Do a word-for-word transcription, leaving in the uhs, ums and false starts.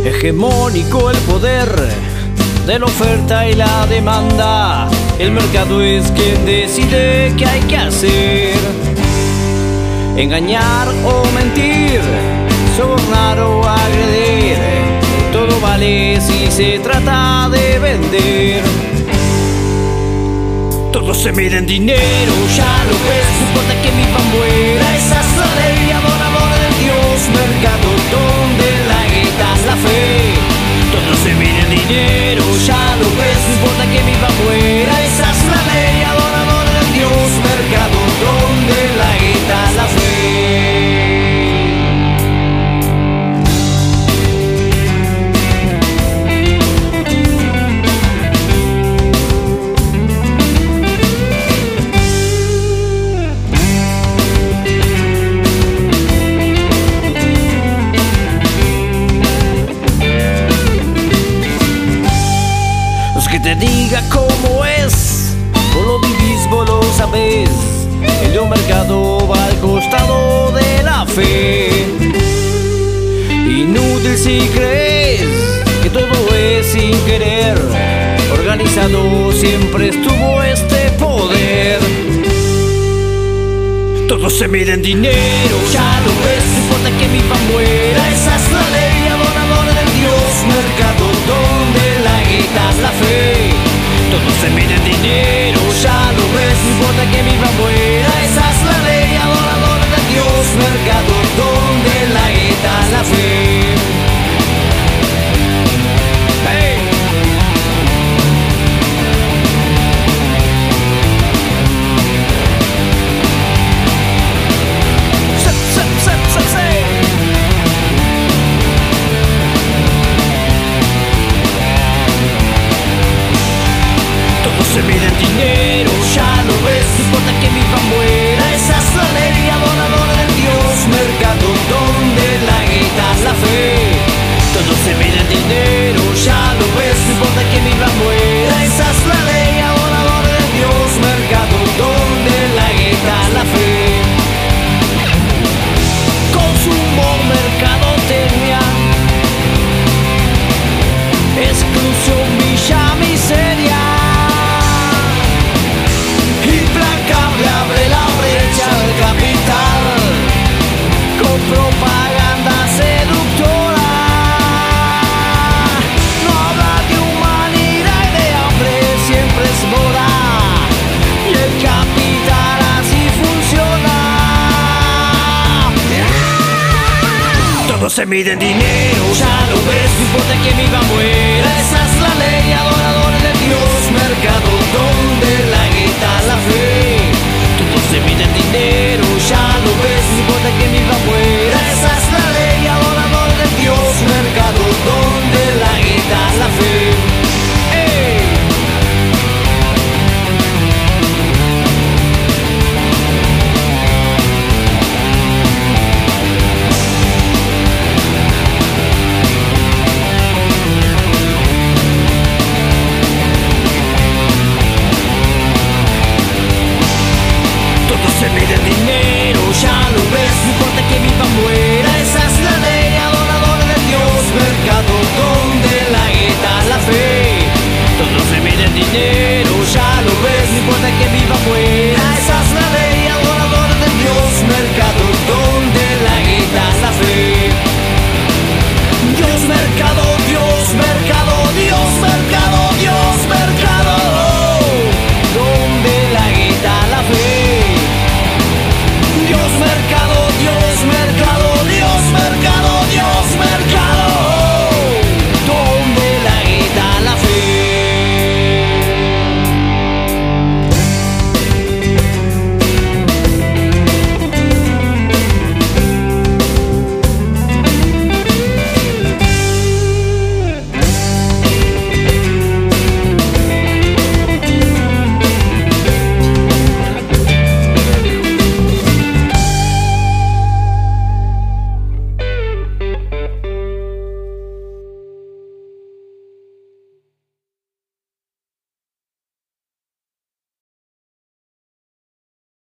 Hegemónico el poder de la oferta y la demanda. El mercado es quien decide qué hay que hacer. Engañar o mentir, sobornar o agredir, todo vale si se trata de vender. Todo se mide en dinero, ya lo ves, no importa que mi pan muera. Esa es la ley, amor, amor de Dios. Mercado donde la guita es la fe. Todo se mide en dinero, ya lo ves, no importa que mi pan muera. Esa es la ley, amor, amor de Dios. Mercado donde la guita es la fe. Que te diga cómo es, vos lo vivís, vos lo sabés. El de un mercado va al costado de la fe. Inútil si crees que todo es sin querer. Organizado siempre estuvo este poder. Todo se mide en dinero, ya lo ves, no importa que mi pan muera. Esa es la ley, amor, amor de Dios. Mercado donde la guita es la fe. Todo se mide en dinero, ya lo ves, no importa que mi pan muera. Esa es la ley, amor, amor de Dios. Mercado donde la guita es la fe. Hey. Se mide en dinero, ya lo ves, no importa que mi pan muera. Esa es la ley, amor, amor de Dios. Mercado donde la guita es la fe. Todo se mide en dinero, ya lo ves, no importa que mi pan muera. Esa es la ley, amor, amor de Dios. Mercado donde la guita es la fe. Consumo, mercadotecnia, exclusión, villa, miseria. Abre la brecha del capital con propaganda seductora. No habla de humanidad y de hambre, siempre es moda. Y el capital así funciona. Todo se mide en dinero, ya lo ves, no importa que mi pan muera. Esa es la ley, adoradores de Dios. Mercado donde la guita es la fe. Todo se mide en dinero, ya lo ves, no importa que mi pan muera.